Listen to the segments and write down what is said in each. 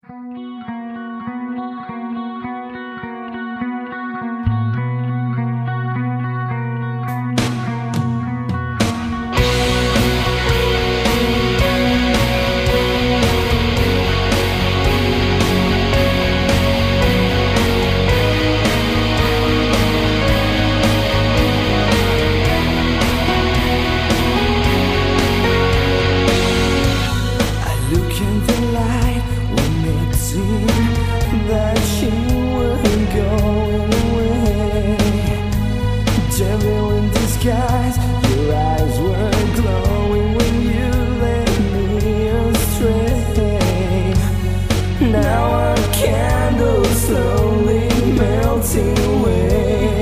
Your eyes were glowing when you led me astray. Now our candles slowly melting away.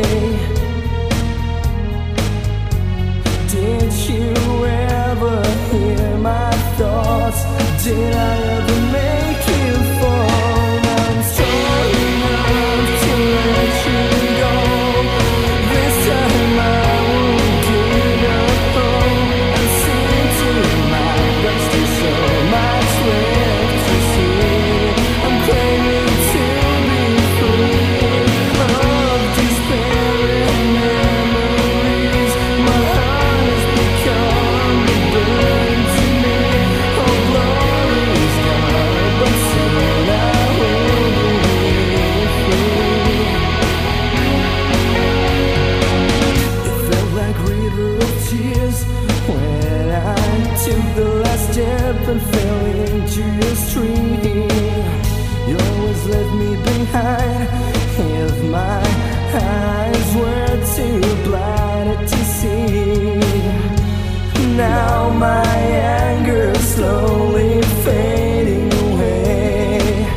Did you ever hear my thoughts? Did I ever make you fall? I'm strong enough to let you go. This time I and fell into your stream. You always left me behind. If my eyes were too blinded to see, now my anger is slowly fading away.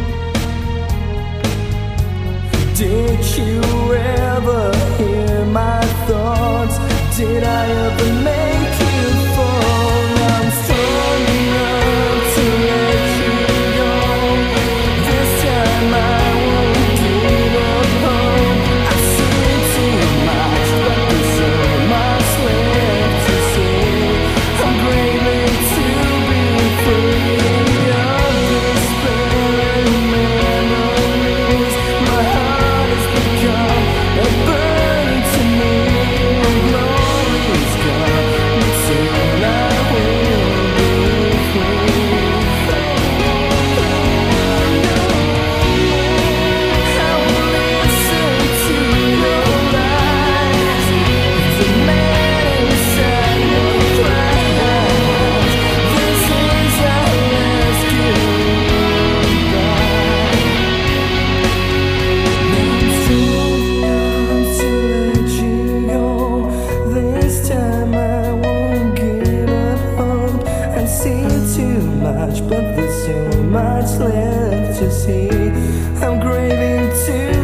Did you ever hear my thoughts? Did I ever make you fall? I'm strong enough to let you go. This time I won't give up hope. I've seen too much, but there's so much left to see. I'm craving to be free of despair and memories. My heart has become a burden to me. Glory's gone, but soon I will be free. I will listen to your lies. The man inside your cries. This is our last goodbye. I'm strong enough to let you go. This time I won't give up hope. I see too much, but there's so much left to see. I'm craving to